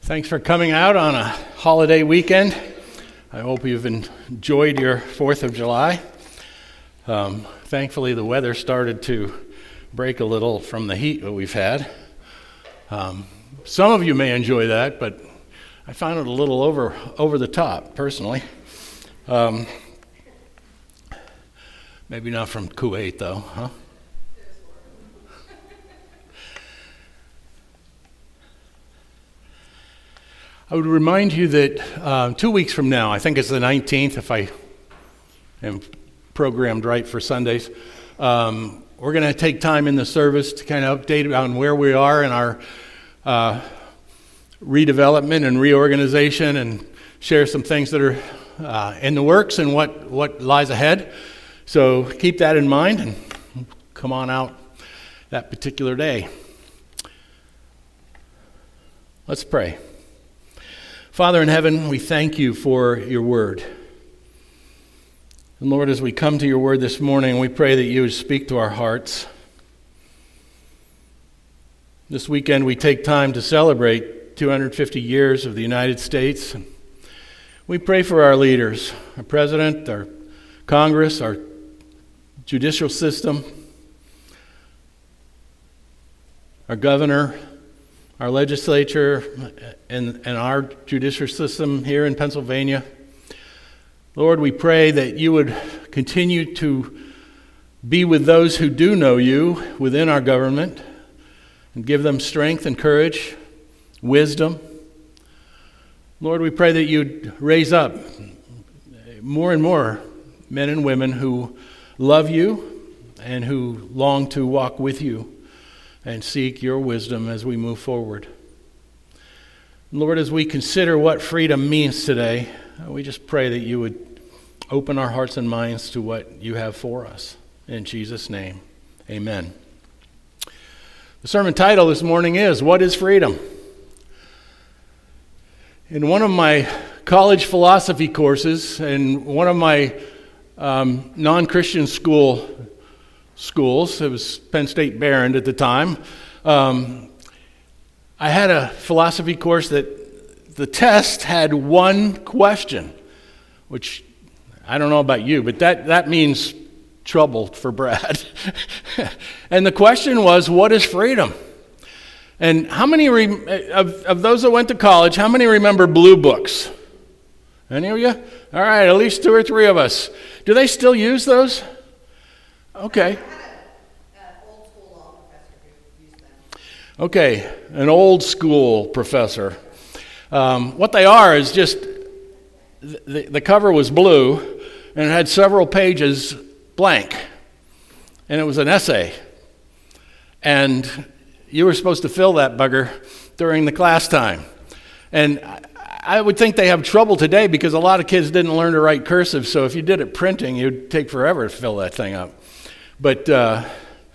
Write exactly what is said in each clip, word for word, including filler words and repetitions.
Thanks for coming out on a holiday weekend. I hope you've enjoyed your fourth of July. Um, thankfully, the weather started to break a little from the heat that we've had. Um, some of you may enjoy that, but I found it a little over over the top, personally. Um, maybe not from Kuwait, though, huh? I would remind you that uh, two weeks from now, I think it's the nineteenth, if I am programmed right for Sundays, um, we're going to take time in the service to kind of update on where we are in our uh, redevelopment and reorganization and share some things that are uh, in the works and what, what lies ahead. So keep that in mind and come on out that particular day. Let's pray. Father in heaven, we thank you for your word. And Lord, as we come to your word this morning, we pray that you would speak to our hearts. This weekend we take time to celebrate two hundred fifty years of the United States. We pray for our leaders, our president, our Congress, our judicial system, our governor, our legislature, and, and our judicial system here in Pennsylvania. Lord, we pray that you would continue to be with those who do know you within our government and give them strength and courage, wisdom. Lord, we pray that you'd raise up more and more men and women who love you and who long to walk with you and seek your wisdom as we move forward. Lord, as we consider what freedom means today, we just pray that you would open our hearts and minds to what you have for us. In Jesus' name, amen. The sermon title this morning is, What is Freedom? In one of my college philosophy courses, and one of my um, non-Christian school schools, it was Penn State Behrend at the time, um, I had a philosophy course that the test had one question, which I don't know about you, but that, that means trouble for Brad. And the question was, what is freedom? And how many re- of, of those that went to college, how many remember Blue Books? Any of you? All right, at least two or three of us. Do they still use those? Okay. Okay, an old school professor. Um, what they are is just, the, the cover was blue, and it had several pages blank. And it was an essay. And you were supposed to fill that bugger during the class time. And I, I would think they have trouble today because a lot of kids didn't learn to write cursive, so if you did it printing, it would take forever to fill that thing up. But uh,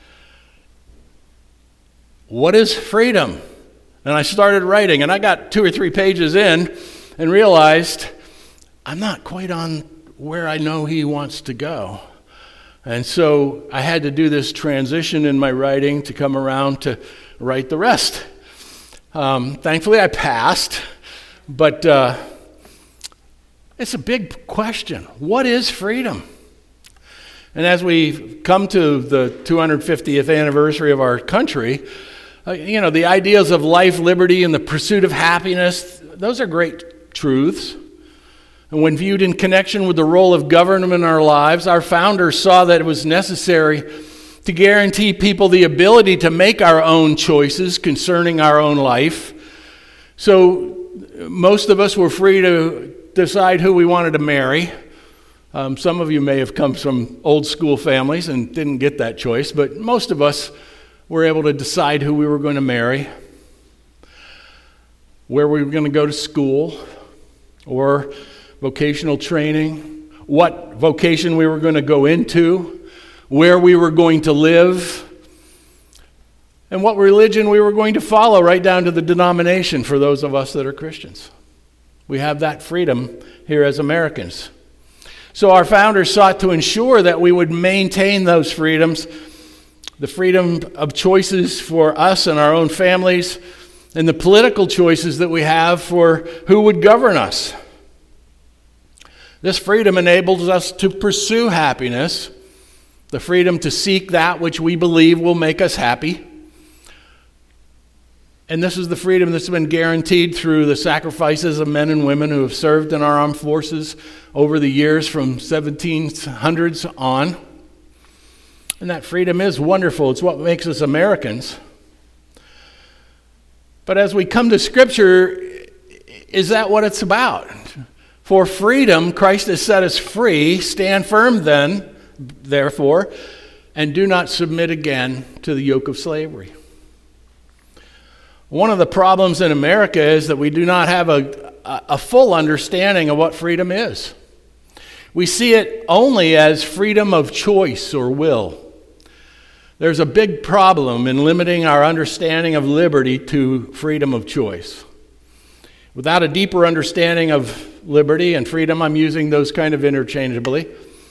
what is freedom? And I started writing, and I got two or three pages in and realized I'm not quite on where I know he wants to go. And so I had to do this transition in my writing to come around to write the rest. Um, thankfully, I passed, but uh, it's a big question. What is freedom? And as we come to the two hundred fiftieth anniversary of our country, uh, you know, the ideas of life, liberty, and the pursuit of happiness, those are great truths. And when viewed in connection with the role of government in our lives, our founders saw that it was necessary to guarantee people the ability to make our own choices concerning our own life. So most of us were free to decide who we wanted to marry. Um, some of you may have come from old school families and didn't get that choice, but most of us were able to decide who we were going to marry, where we were going to go to school, or vocational training, what vocation we were going to go into, where we were going to live, and what religion we were going to follow, right down to the denomination for those of us that are Christians. We have that freedom here as Americans. So our founders sought to ensure that we would maintain those freedoms, the freedom of choices for us and our own families, and the political choices that we have for who would govern us. This freedom enables us to pursue happiness, the freedom to seek that which we believe will make us happy. And this is the freedom that's been guaranteed through the sacrifices of men and women who have served in our armed forces over the years from seventeen hundreds on. And that freedom is wonderful. It's what makes us Americans. But as we come to Scripture, is that what it's about? For freedom, Christ has set us free. Stand firm then, therefore, and do not submit again to the yoke of slavery. One of the problems in America is that we do not have a, a full understanding of what freedom is. We see it only as freedom of choice or will. There's a big problem in limiting our understanding of liberty to freedom of choice. Without a deeper understanding of liberty and freedom, I'm using those kind of interchangeably,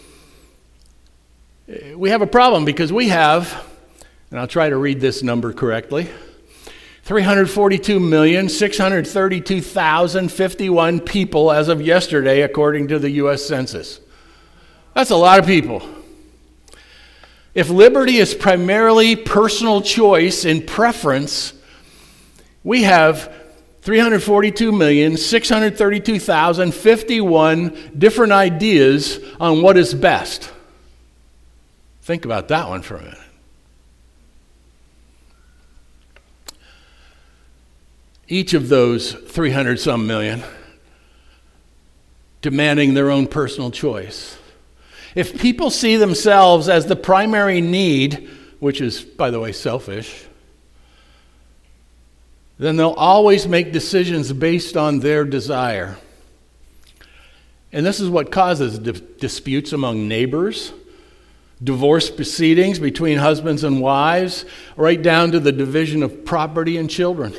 we have a problem because we have, and I'll try to read this number correctly, three hundred forty-two million, six hundred thirty-two thousand fifty-one people as of yesterday, according to the U S Census. That's a lot of people. If liberty is primarily personal choice and preference, we have three hundred forty-two million, six hundred thirty-two thousand fifty-one different ideas on what is best. Think about that one for a minute. Each of those three hundred some million demanding their own personal choice. If people see themselves as the primary need, which is, by the way, selfish, then they'll always make decisions based on their desire. And this is what causes di- disputes among neighbors, divorce proceedings between husbands and wives, right down to the division of property and children.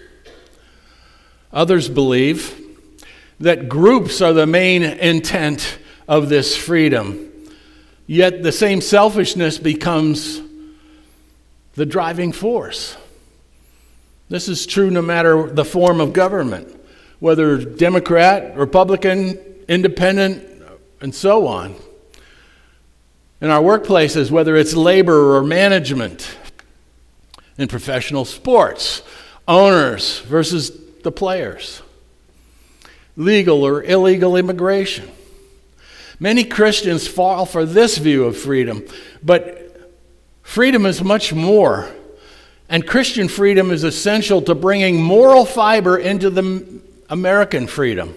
Others believe that groups are the main intent of this freedom, yet the same selfishness becomes the driving force. This is true no matter the form of government, whether Democrat, Republican, independent, and so on. In our workplaces, whether it's labor or management, in professional sports, owners versus the players, legal or illegal immigration. Many Christians fall for this view of freedom, but freedom is much more. And Christian freedom is essential to bringing moral fiber into the American freedom.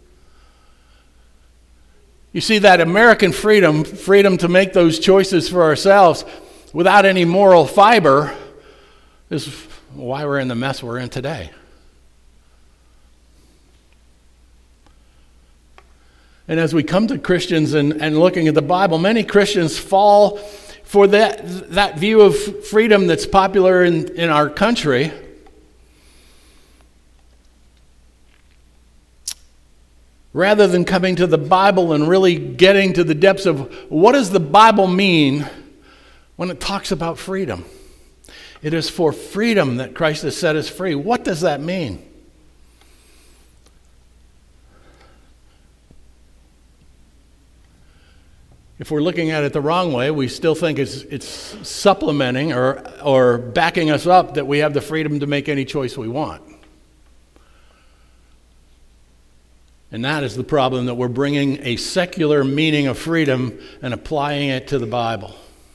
You see, that American freedom, freedom to make those choices for ourselves without any moral fiber, is why we're in the mess we're in today. And as we come to Christians and, and looking at the Bible, many Christians fall for that, that view of freedom that's popular in, in our country. Rather than coming to the Bible and really getting to the depths of what does the Bible mean when it talks about freedom. It is for freedom that Christ has set us free. What does that mean? If we're looking at it the wrong way, we still think it's it's supplementing or or backing us up that we have the freedom to make any choice we want. And that is the problem, that we're bringing a secular meaning of freedom and applying it to the Bible.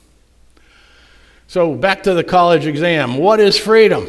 So back to the college exam. What is freedom?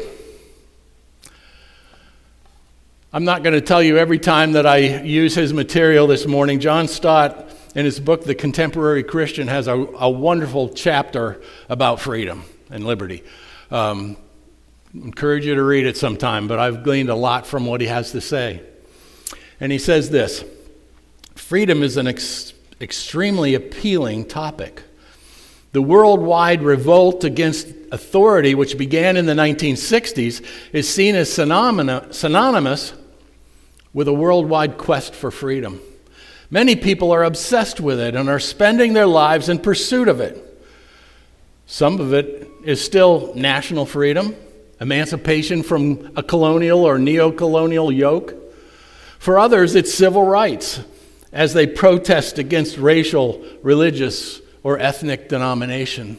I'm not going to tell you every time that I use his material this morning. John Stott, in his book, The Contemporary Christian, has a, a wonderful chapter about freedom and liberty. Um, encourage you to read it sometime, but I've gleaned a lot from what he has to say. And he says this: freedom is an ex- extremely appealing topic. The worldwide revolt against authority, which began in the nineteen sixties, is seen as synonymous, synonymous with a worldwide quest for freedom. Many people are obsessed with it and are spending their lives in pursuit of it. Some of it is still national freedom, emancipation from a colonial or neo-colonial yoke. For others, it's civil rights as they protest against racial, religious, or ethnic denomination.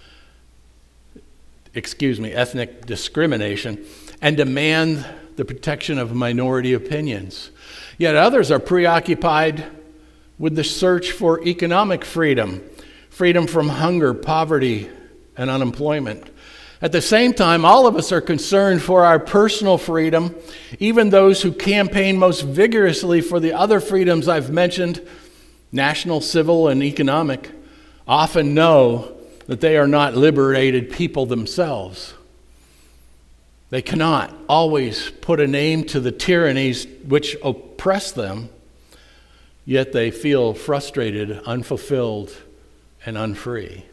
Excuse me, ethnic discrimination, and demand the protection of minority opinions. Yet others are preoccupied with the search for economic freedom, freedom from hunger, poverty, and unemployment. At the same time, all of us are concerned for our personal freedom. Even those who campaign most vigorously for the other freedoms I've mentioned, national, civil, and economic, often know that they are not liberated people themselves. They cannot always put a name to the tyrannies which oppress them, yet they feel frustrated, unfulfilled, and unfree.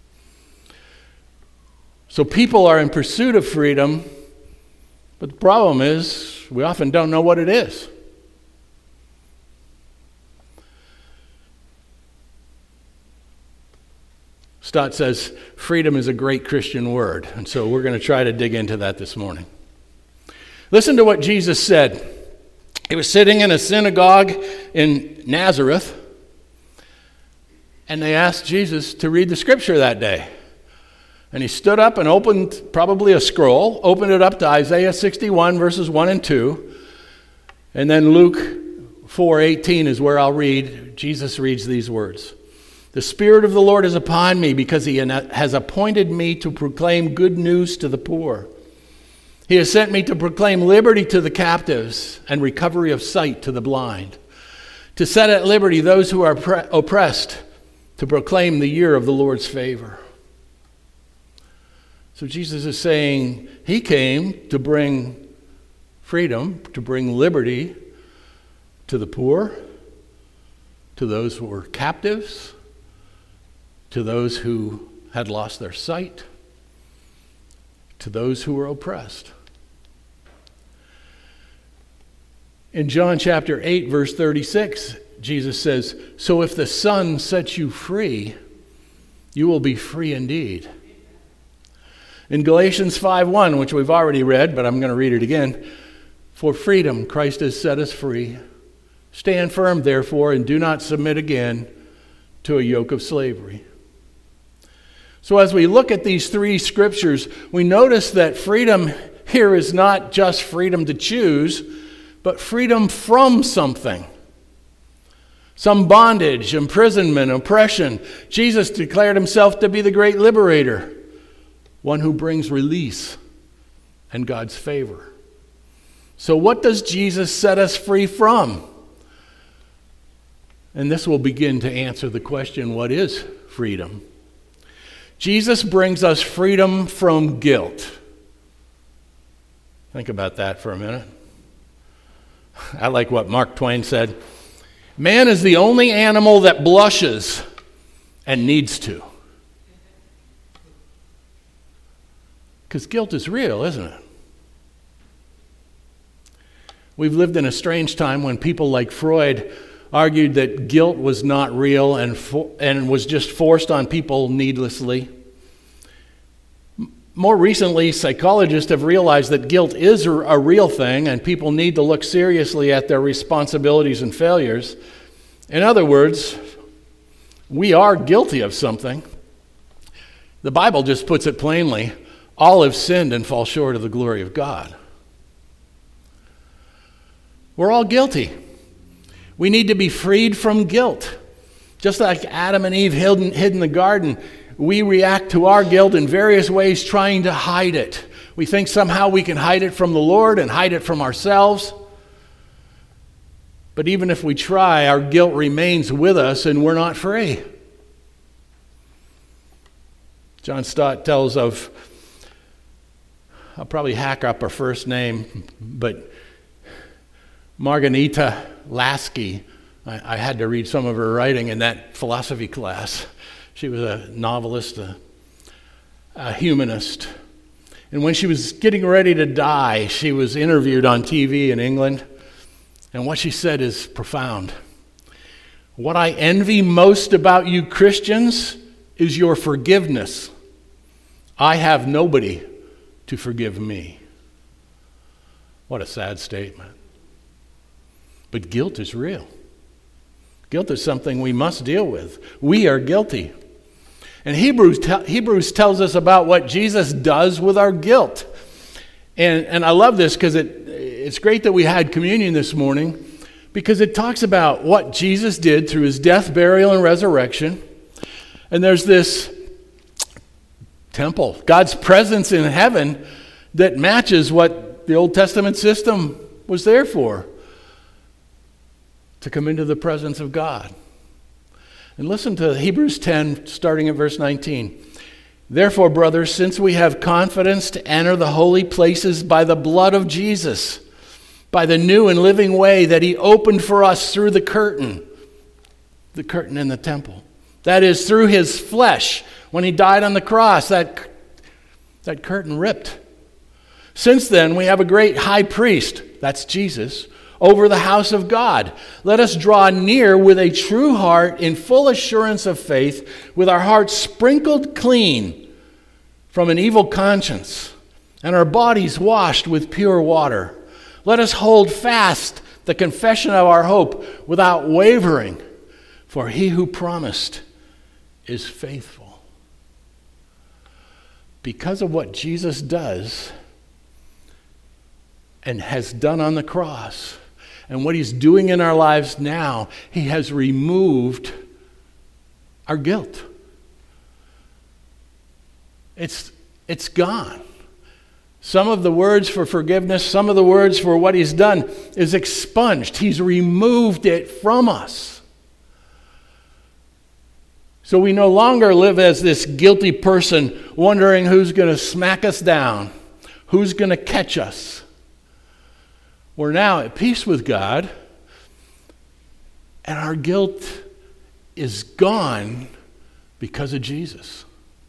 So people are in pursuit of freedom, but the problem is we often don't know what it is. Stott says freedom is a great Christian word, and so we're going to try to dig into that this morning. Listen to what Jesus said. He was sitting in a synagogue in Nazareth, and they asked Jesus to read the scripture that day. And he stood up and opened probably a scroll, opened it up to Isaiah sixty-one, verses one and two. And then Luke four eighteen is where I'll read. Jesus reads these words. The Spirit of the Lord is upon me because he has appointed me to proclaim good news to the poor. He has sent me to proclaim liberty to the captives and recovery of sight to the blind, to set at liberty those who are oppressed, to proclaim the year of the Lord's favor. So Jesus is saying he came to bring freedom, to bring liberty to the poor, to those who were captives, to those who had lost their sight, to those who were oppressed. In John chapter eight, verse thirty-six, Jesus says, so if the Son sets you free, you will be free indeed. In Galatians five one, which we've already read, but I'm going to read it again, for freedom Christ has set us free. Stand firm, therefore, and do not submit again to a yoke of slavery. So as we look at these three scriptures, we notice that freedom here is not just freedom to choose, but freedom from something. Some bondage, imprisonment, oppression. Jesus declared himself to be the great liberator, one who brings release and God's favor. So what does Jesus set us free from? And this will begin to answer the question, what is freedom? Jesus brings us freedom from guilt. Think about that for a minute. I like what Mark Twain said. Man is the only animal that blushes and needs to. Because guilt is real, isn't it? We've lived in a strange time when people like Freud argued that guilt was not real and for, and was just forced on people needlessly. More recently, psychologists have realized that guilt is a real thing and people need to look seriously at their responsibilities and failures. In other words, we are guilty of something. The Bible just puts it plainly, all have sinned and fall short of the glory of God. We're all guilty. We need to be freed from guilt. Just like Adam and Eve hid in, hid in the garden, we react to our guilt in various ways trying to hide it. We think somehow we can hide it from the Lord and hide it from ourselves. But even if we try, our guilt remains with us and we're not free. John Stott tells of, I'll probably hack up her first name, but Margarita Lasky. I, I had to read some of her writing in that philosophy class. She was a novelist, a, a humanist. And when she was getting ready to die, she was interviewed on T V in England. And what she said is profound. What I envy most about you Christians is your forgiveness. I have nobody to to forgive me. What a sad statement. But guilt is real. Guilt is something we must deal with. We are guilty. And Hebrews, te- Hebrews tells us about what Jesus does with our guilt. And, and I love this because it, it's great that we had communion this morning, because it talks about what Jesus did through his death, burial, and resurrection. And there's this temple, God's presence in heaven, that matches what the Old Testament system was there for, to come into the presence of God. And listen to Hebrews ten, starting at verse nineteen. Therefore, brothers, since we have confidence to enter the holy places by the blood of Jesus, by the new and living way that he opened for us through the curtain, the curtain in the temple. That is, through his flesh. When he died on the cross, that, that curtain ripped. Since then, we have a great high priest, that's Jesus, over the house of God. Let us draw near with a true heart in full assurance of faith, with our hearts sprinkled clean from an evil conscience and our bodies washed with pure water. Let us hold fast the confession of our hope without wavering, for he who promised is faithful. Because of what Jesus does and has done on the cross, and what he's doing in our lives now, he has removed our guilt. It's, it's gone. Some of the words for forgiveness, some of the words for what he's done is expunged. He's removed it from us. So we no longer live as this guilty person wondering who's going to smack us down, who's going to catch us. We're now at peace with God, and our guilt is gone because of Jesus.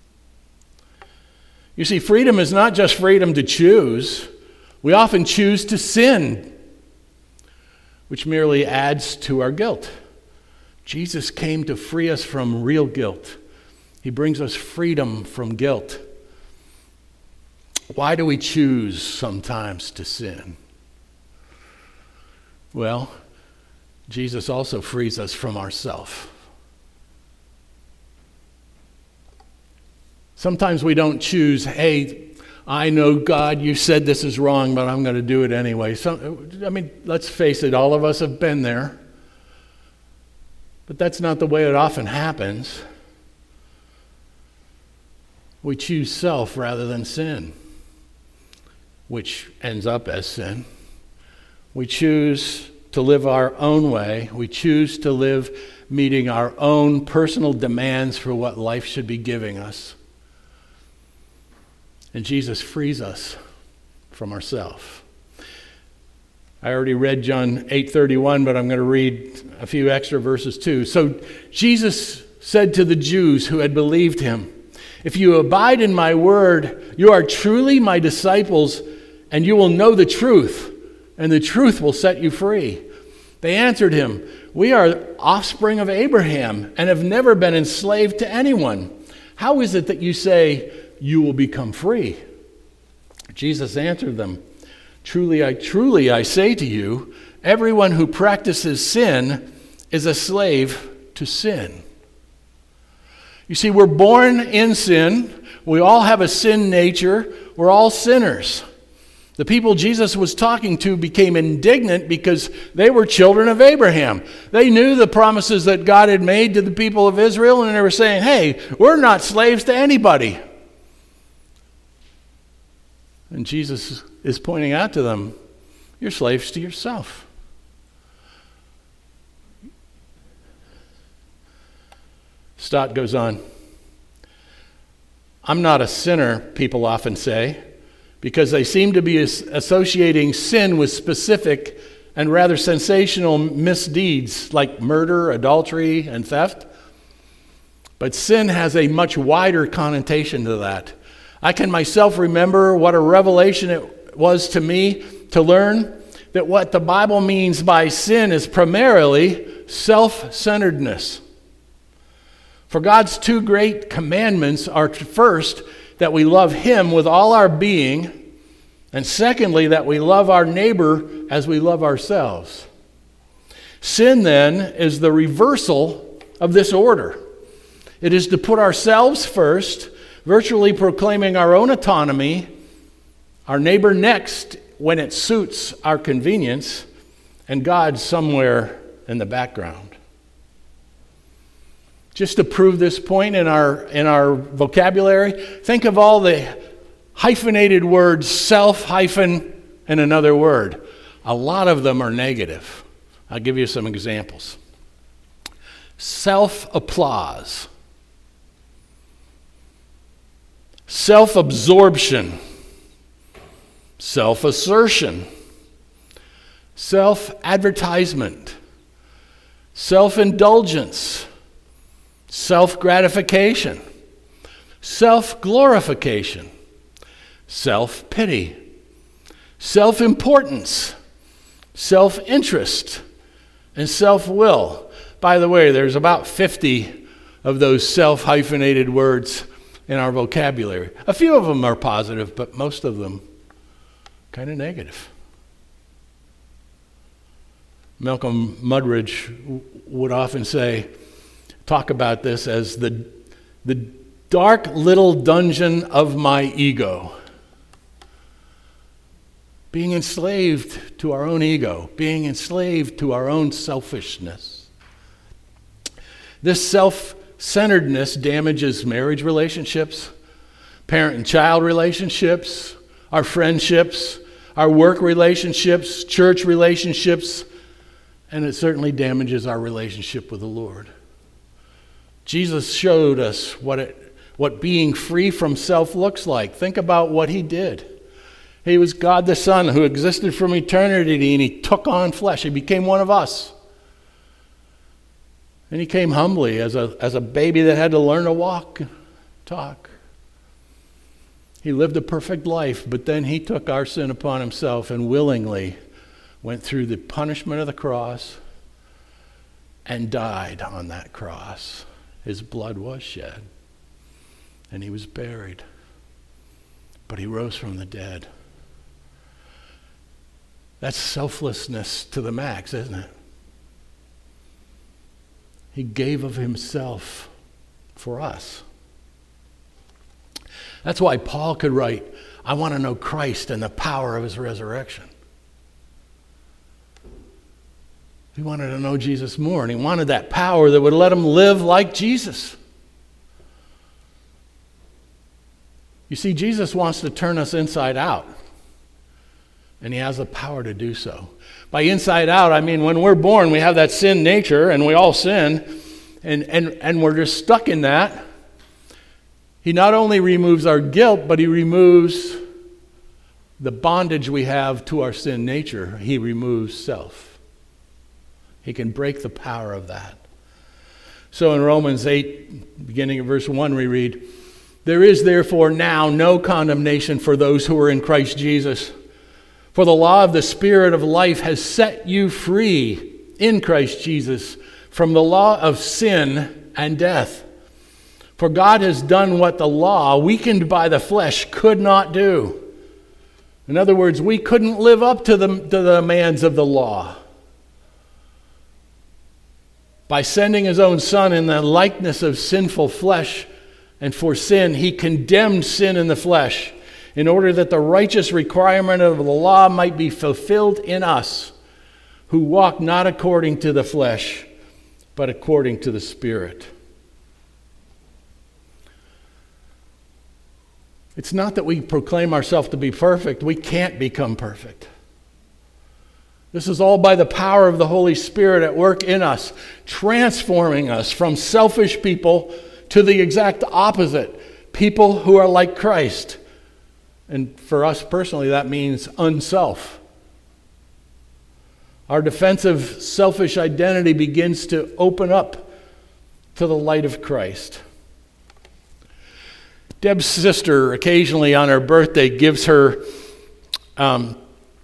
You see, freedom is not just freedom to choose. We often choose to sin, which merely adds to our guilt. Jesus came to free us from real guilt. He brings us freedom from guilt. Why do we choose sometimes to sin? Well, Jesus also frees us from ourselves. Sometimes we don't choose, hey, I know, God, you said this is wrong, but I'm going to do it anyway. So, I mean, let's face it, all of us have been there. But that's not the way it often happens. We choose self rather than sin, which ends up as sin. We choose to live our own way. We choose to live meeting our own personal demands for what life should be giving us. And Jesus frees us from ourselves. I already read John eight thirty-one, but I'm going to read a few extra verses too. So Jesus said to the Jews who had believed him, "If you abide in my word, you are truly my disciples, and you will know the truth, and the truth will set you free." They answered him, "We are offspring of Abraham and have never been enslaved to anyone. How is it that you say you will become free?" Jesus answered them, Truly, I truly I say to you, everyone who practices sin is a slave to sin. You see, we're born in sin. We all have a sin nature. We're all sinners. The people Jesus was talking to became indignant because they were children of Abraham. They knew the promises that God had made to the people of Israel, and they were saying, hey, we're not slaves to anybody. And Jesus is pointing out to them, you're slaves to yourself. Stott goes on, I'm not a sinner, people often say, because they seem to be associating sin with specific and rather sensational misdeeds like murder, adultery, and theft. But sin has a much wider connotation to that. I can myself remember what a revelation it was to me to learn that what the Bible means by sin is primarily self-centeredness. For God's two great commandments are, first, that we love him with all our being, and secondly, that we love our neighbor as we love ourselves. Sin, then, is the reversal of this order. It is to put ourselves first, virtually proclaiming our own autonomy, our neighbor next when it suits our convenience, and God somewhere in the background. Just to prove this point in our in our vocabulary, think of all the hyphenated words, self hyphen and another word. A lot of them are negative. I'll give you some examples. Self-applause. Self-absorption. Self-assertion. Self-advertisement. Self-indulgence. Self-gratification. Self-glorification. Self-pity. Self-importance. Self-interest. And self-will. By the way, there's about fifty of those self-hyphenated words in our vocabulary. A few of them are positive, but most of them kind of negative. Malcolm Muggeridge would often say, talk about this as the, the dark little dungeon of my ego. Being enslaved to our own ego, being enslaved to our own selfishness. This self-centeredness damages marriage relationships, parent and child relationships, our friendships, our work relationships, church relationships, and it certainly damages our relationship with the Lord. Jesus showed us what it, what being free from self looks like. Think about what he did. He was God the Son who existed from eternity, and he took on flesh. He became one of us. And he came humbly as a, as a baby that had to learn to walk, talk. He lived a perfect life, but then he took our sin upon himself and willingly went through the punishment of the cross and died on that cross. His blood was shed, and he was buried, but he rose from the dead. That's selflessness to the max, isn't it? He gave of himself for us. That's why Paul could write, I want to know Christ and the power of his resurrection. He wanted to know Jesus more, and he wanted that power that would let him live like Jesus. You see, Jesus wants to turn us inside out, and he has the power to do so. By inside out, I mean when we're born, we have that sin nature, and we all sin, and, and, and we're just stuck in that. He not only removes our guilt, but he removes the bondage we have to our sin nature. He removes self. He can break the power of that. So in Romans eight, beginning of verse one, we read, there is therefore now no condemnation for those who are in Christ Jesus. For the law of the Spirit of life has set you free in Christ Jesus from the law of sin and death. For God has done what the law, weakened by the flesh, could not do. In other words, we couldn't live up to the, to the demands of the law. By sending his own Son in the likeness of sinful flesh, and for sin, he condemned sin in the flesh, in order that the righteous requirement of the law might be fulfilled in us, who walk not according to the flesh, but according to the Spirit. It's not that we proclaim ourselves to be perfect. We can't become perfect. This is all by the power of the Holy Spirit at work in us, transforming us from selfish people to the exact opposite, people who are like Christ. And for us personally, that means unself. Our defensive, selfish identity begins to open up to the light of Christ. Deb's sister occasionally on her birthday gives her um,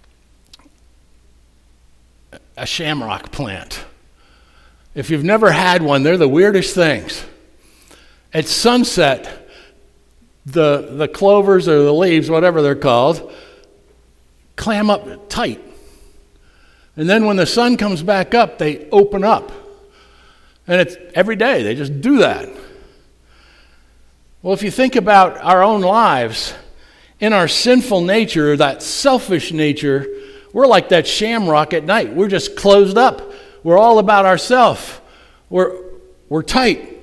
a shamrock plant. If you've never had one, they're the weirdest things. At sunset, the, the clovers or the leaves, whatever they're called, clam up tight. And then when the sun comes back up, they open up. And it's every day, they just do that. Well, if you think about our own lives, in our sinful nature, that selfish nature, we're like that shamrock at night. We're just closed up. We're all about ourselves. We're, we're tight.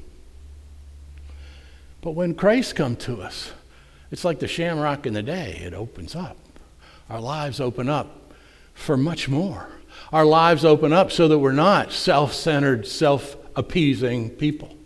But when Christ comes to us, it's like the shamrock in the day. It opens up. Our lives open up for much more. Our lives open up so that we're not self-centered, self-appeasing people.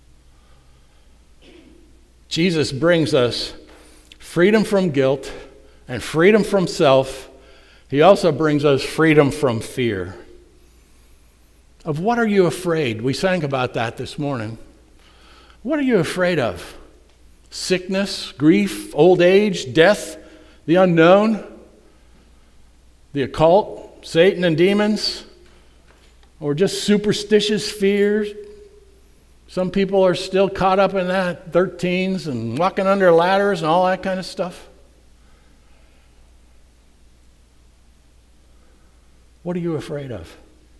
Jesus brings us freedom from guilt and freedom from self. He also brings us freedom from fear. Of what are you afraid? We sang about that this morning. What are you afraid of? Sickness, grief, old age, death, the unknown, the occult, Satan and demons, or just superstitious fears? Some people are still caught up in that, thirteens and walking under ladders and all that kind of stuff. What are you afraid of?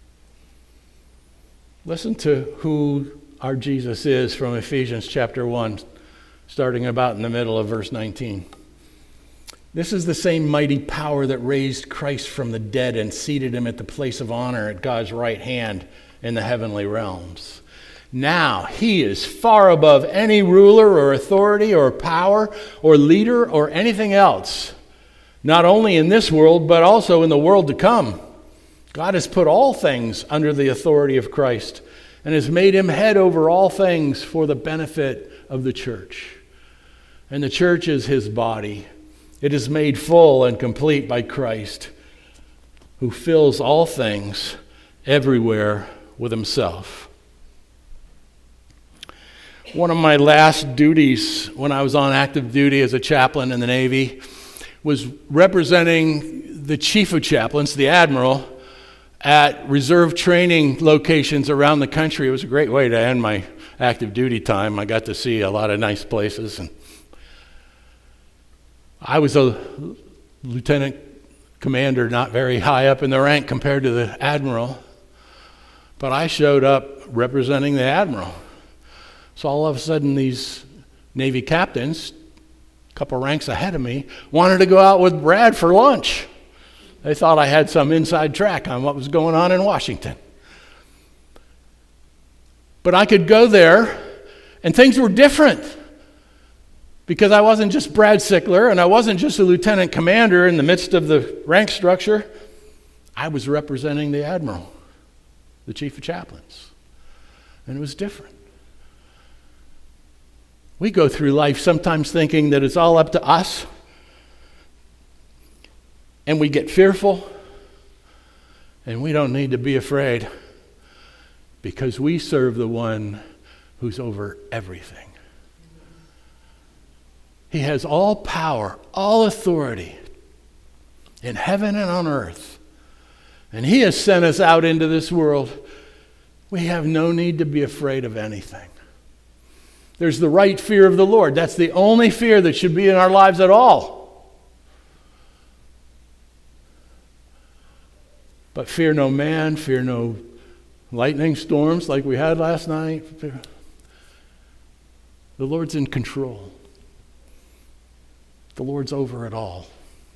Listen to who our Jesus is from Ephesians chapter one, starting about in the middle of verse nineteen. This is the same mighty power that raised Christ from the dead and seated him at the place of honor at God's right hand in the heavenly realms. Now he is far above any ruler or authority or power or leader or anything else, not only in this world but also in the world to come. God has put all things under the authority of Christ and has made him head over all things for the benefit of the church. And the church is his body. It is made full and complete by Christ, who fills all things everywhere with himself. One of my last duties when I was on active duty as a chaplain in the Navy was representing the chief of chaplains, the admiral, at reserve training locations around the country. It was a great way to end my active duty time. I got to see a lot of nice places. And I was a lieutenant commander, not very high up in the rank compared to the admiral, but I showed up representing the admiral. So all of a sudden these Navy captains, a couple ranks ahead of me, wanted to go out with Brad for lunch. They thought I had some inside track on what was going on in Washington. But I could go there, and things were different. Because I wasn't just Brad Sickler, and I wasn't just a lieutenant commander in the midst of the rank structure. I was representing the admiral, the chief of chaplains. And it was different. We go through life sometimes thinking that it's all up to us. And we get fearful, and we don't need to be afraid because we serve the one who's over everything. He has all power, all authority in heaven and on earth. And he has sent us out into this world. We have no need to be afraid of anything. There's the right fear of the Lord. That's the only fear that should be in our lives at all. But fear no man, fear no lightning storms like we had last night. The Lord's in control. The Lord's over it all.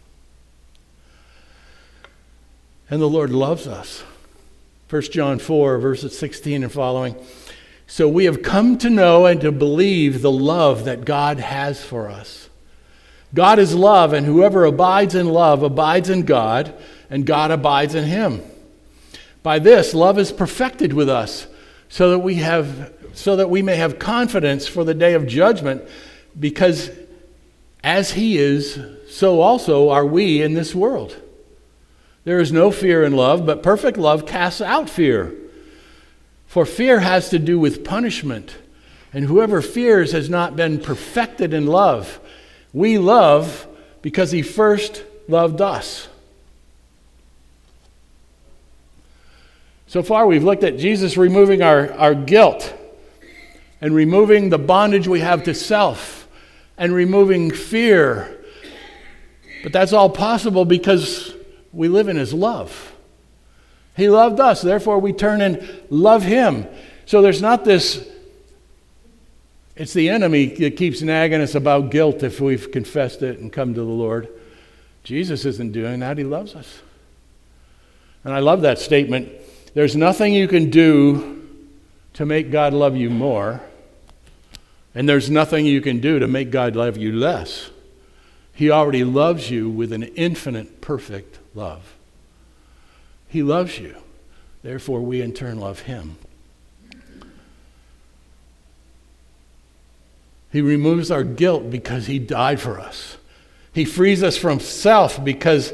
And the Lord loves us. First John four, verses sixteen and following. So we have come to know and to believe the love that God has for us. God is love, and whoever abides in love abides in God, and God abides in him. By this, love is perfected with us, so that we have, so that we may have confidence for the day of judgment, because as he is, so also are we in this world. There is no fear in love, but perfect love casts out fear. For fear has to do with punishment, and whoever fears has not been perfected in love. We love because he first loved us. So far, we've looked at Jesus removing our, our guilt and removing the bondage we have to self and removing fear. But that's all possible because we live in his love. He loved us, therefore we turn and love him. So there's not this, it's the enemy that keeps nagging us about guilt if we've confessed it and come to the Lord. Jesus isn't doing that, he loves us. And I love that statement. There's nothing you can do to make God love you more, and there's nothing you can do to make God love you less. He already loves you with an infinite, perfect love. He loves you. Therefore, we in turn love him. He removes our guilt because he died for us. He frees us from self because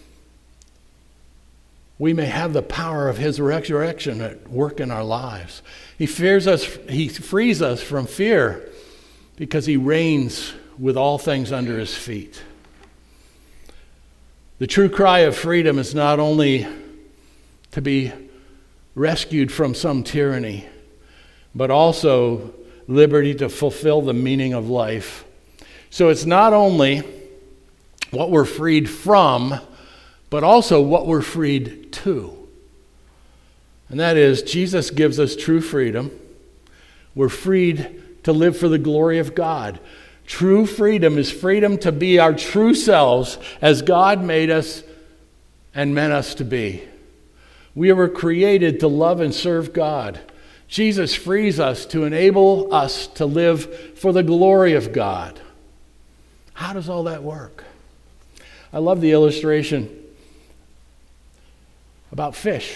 we may have the power of his resurrection at work in our lives. He fears us, he frees us from fear because he reigns with all things under his feet. The true cry of freedom is not only to be rescued from some tyranny, but also liberty to fulfill the meaning of life. So it's not only what we're freed from, but also what we're freed to. And that is, Jesus gives us true freedom. We're freed to live for the glory of God. True freedom is freedom to be our true selves as God made us and meant us to be. We were created to love and serve God. Jesus frees us to enable us to live for the glory of God. How does all that work? I love the illustration about fish.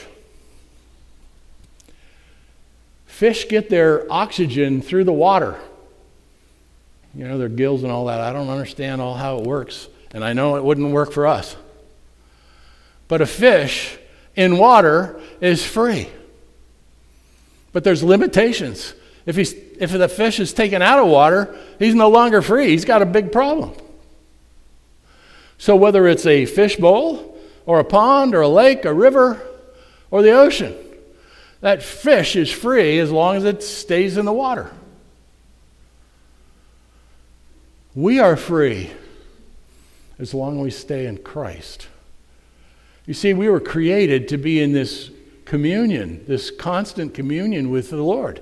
Fish get their oxygen through the water. You know, their gills and all that. I don't understand all how it works, and I know it wouldn't work for us. But a fish in water is free. But there's limitations. If he's, if the fish is taken out of water, he's no longer free. He's got a big problem. So whether it's a fish bowl or a pond or a lake, a river, or the ocean, that fish is free as long as it stays in the water. We are free as long as we stay in Christ. You see, we were created to be in this communion, this constant communion with the Lord.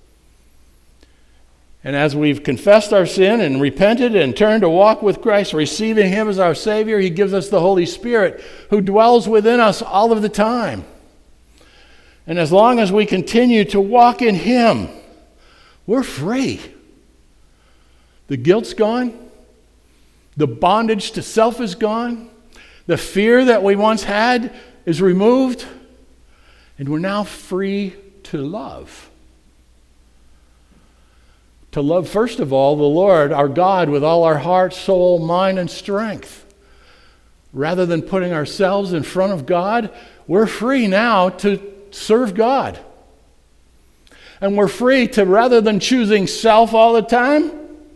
And as we've confessed our sin and repented and turned to walk with Christ, receiving him as our Savior, he gives us the Holy Spirit who dwells within us all of the time. And as long as we continue to walk in him, we're free. The guilt's gone. The bondage to self is gone. The fear that we once had is removed. And we're now free to love. To love, first of all, the Lord, our God, with all our heart, soul, mind, and strength. Rather than putting ourselves in front of God, we're free now to serve God. And we're free to, rather than choosing self all the time,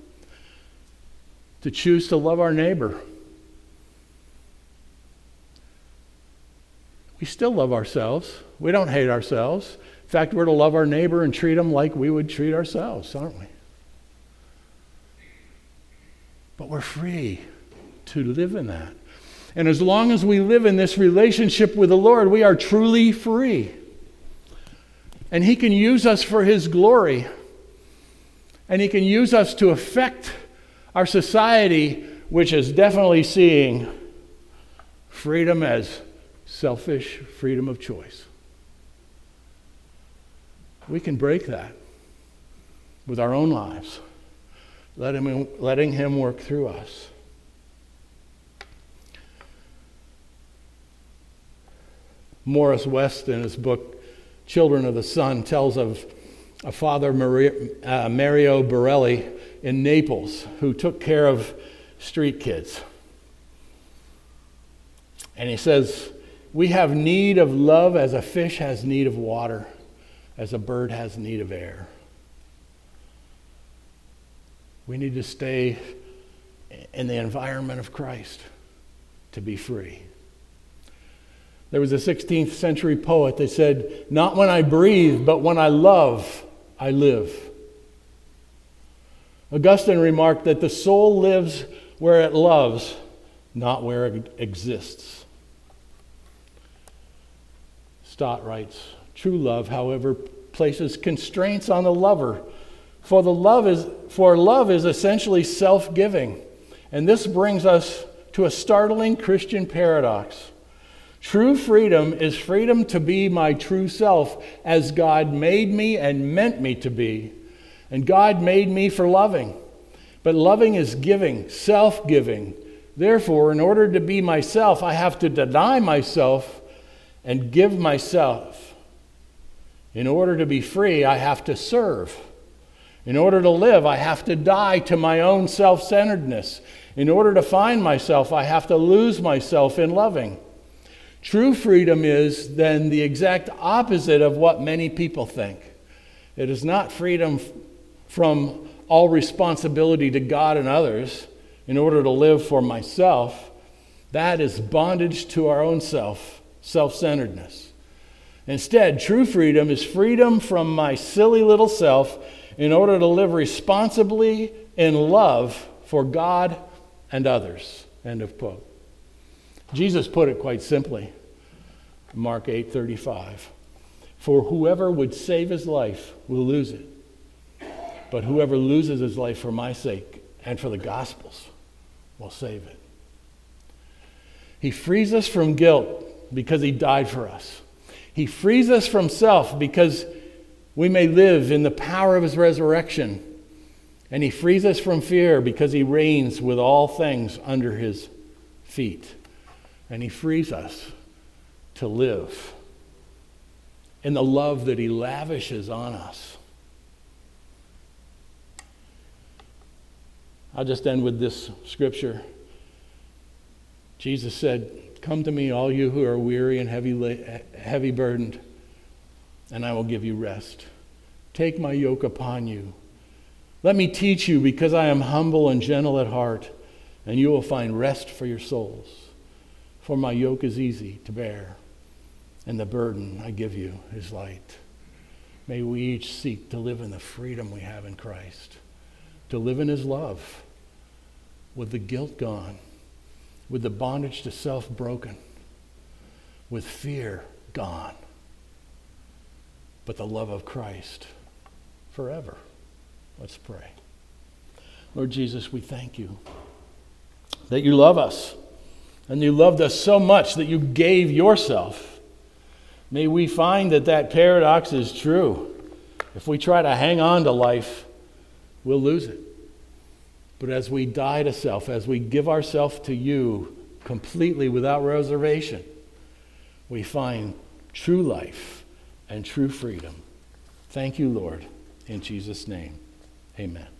to choose to love our neighbor. We still love ourselves. We don't hate ourselves. In fact, we're to love our neighbor and treat them like we would treat ourselves, aren't we? But we're free to live in that. And as long as we live in this relationship with the Lord, we are truly free. And he can use us for his glory. And he can use us to affect our society, which is definitely seeing freedom as selfish freedom of choice. We can break that with our own lives, let him, letting him work through us. Morris West, in his book Children of the Sun, tells of a father, Maria, uh, Mario Borelli, in Naples, who took care of street kids. And he says, we have need of love as a fish has need of water, as a bird has need of air. We need to stay in the environment of Christ to be free. There was a sixteenth century poet that said, not when I breathe, but when I love, I live. Augustine remarked that the soul lives where it loves, not where it exists. Stott writes, true love, however, places constraints on the lover, for the love is for love is essentially self-giving. And this brings us to a startling Christian paradox. True freedom is freedom to be my true self as God made me and meant me to be. And God made me for loving. But loving is giving, self-giving. Therefore, in order to be myself, I have to deny myself and give myself. In order to be free, I have to serve. In order to live, I have to die to my own self-centeredness. In order to find myself, I have to lose myself in loving. True freedom is then the exact opposite of what many people think. It is not freedom from all responsibility to God and others in order to live for myself. That is bondage to our own self, self-centeredness. Instead, true freedom is freedom from my silly little self in order to live responsibly in love for God and others. End of quote. Jesus put it quite simply. Mark eight thirty-five. For whoever would save his life will lose it. But whoever loses his life for my sake and for the gospel's will save it. He frees us from guilt because he died for us. He frees us from self because we may live in the power of his resurrection. And he frees us from fear because he reigns with all things under his feet. And he frees us to live in the love that he lavishes on us. I'll just end with this scripture. Jesus said, come to me, all you who are weary and heavy, heavy burdened, and I will give you rest. Take my yoke upon you. Let me teach you, because I am humble and gentle at heart, and you will find rest for your souls. For my yoke is easy to bear, and the burden I give you is light. May we each seek to live in the freedom we have in Christ, to live in his love, with the guilt gone, with the bondage to self broken, with fear gone, but the love of Christ forever. Let's pray. Lord Jesus, we thank you that you love us, and you loved us so much that you gave yourself. May we find that that paradox is true. If we try to hang on to life, we'll lose it. But as we die to self, as we give ourselves to you completely without reservation, we find true life and true freedom. Thank you, Lord. In Jesus' name, amen.